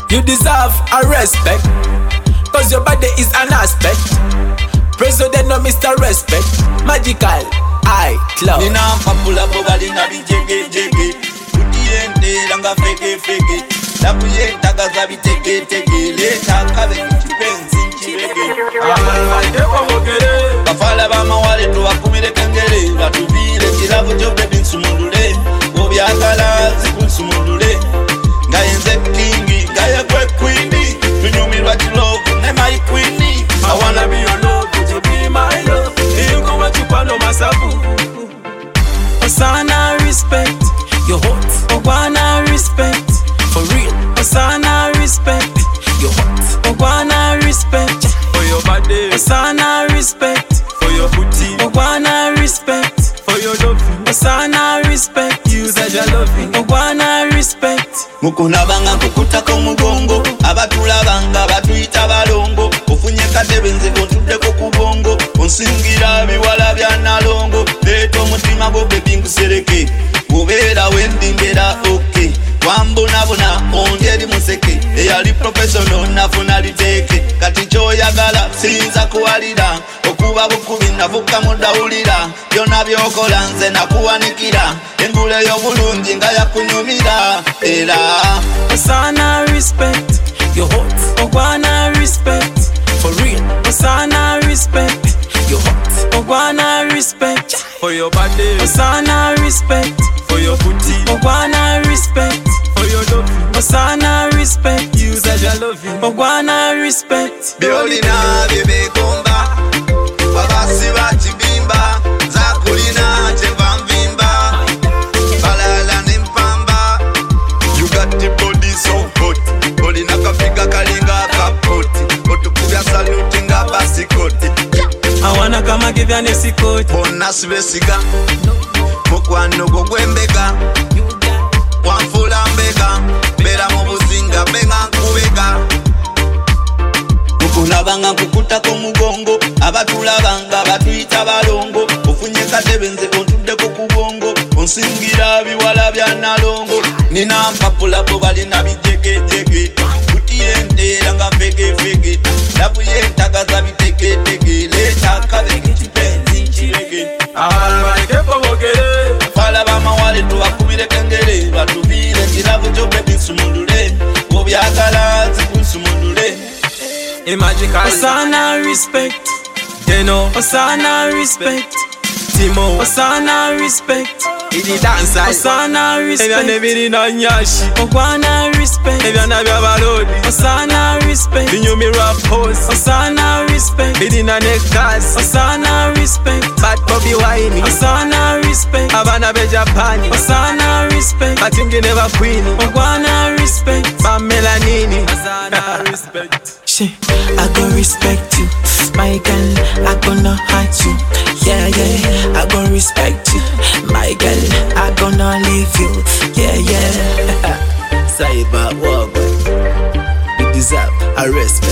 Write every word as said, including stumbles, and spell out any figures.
You deserve a respect, cause your body is an aspect. President no Mister Respect. Magical, I cloud. Nina papula bobali na bijege jege. Utiende langa feke feke. Labuye tagaza biteke teke. Leta kabe kipenzi nchibege. Kafala bama wale tuwa kumile kengele. Batubile kilavu jobe binsumundule. Obyagala zikunsumundule. Ngayenze kingi, ngaya kwe queenie. Tunyumirwa chilovu, ne my queenie. I wanna be your love, would you be my love? You go what you want, masabu. Osana respect, you hot. Ogwana respect, for real. Osana respect, you hot. Ogwana respect, for your body. Osana respect, for your booty. Ogwana respect, for your love. Osana respect, you that you loving. Ogwana respect. Mukuna banga kukutako mugongo. Abatula banga batuita balongo. Ofunye katebe nze kontudde ko kubongo. Onsingira biwala bya nalongo. Leto mutima go baby ngusereke. Ubera wendi mbera okay. Wambona bona onjeri museke. Eyali professional nafuna liteke. Kati choyagala sinza kuwalira. Okuba bukubi navuka mudawulira. Byonna byokola nze nakuwanikira. Engule y'obulungi nga yakunyumira. Era Osana respect, you hot. Ogwana respect, for real. Osana respect, you hot. Ogwana respect, for your body. Osana respect, for your booty. Ogwana respect, for your love. Osana respect, you that you loving. Ogwana respect. Biolina bebe komba. Babasi bachibimba. Zakulina cheva mvimba. Balala nimpamba. You got the body so hot. Body nakapiga kalinga kapoti. Otukubya saluti nga basikoti. I wanna come and give you a nesikoti. Bonasi besiga. Mukwano go gwembega. Wanfula mbega. Bera mubuzinga benga nkubega. Mukulabanga nkukutako mugongo. Abatulabanga batuita balongo. Ofunye katebe nze kontudde ku kubongo. Onsingira biwala bya nalongo. Nina mpapula bobali na bijege jege. Utiende langa feke feke. Labuye tagaza biteke teke. Leta kabe kipenzi nchirege. Alwa kepo bogere. Fala bama wale tuwa kumile kengele. Batubile kilavu jobe binsumundule. Obyagala zikunsumundule. Magical. Osana respect, Deno. Osana respect, Timo. Osana respect, Idi dancer. Osana respect, Ebya nebiri na nyashi. Ogwana respect, Ebya nabya balodi. Osana respect, Binyumi rap house. Osana respect, Bidi na nekas. Osana respect, Bad Bobby Wine. Osana respect, Abana be Japan. Osana respect, Batingi never queen. Ogwana respect, Melanini. Osana respect. She, I gon' respect you, my girl. I gonna hurt you, yeah yeah. I gon' respect you, my girl. I gonna leave you, yeah yeah. Cyber, walk, you deserve a respect.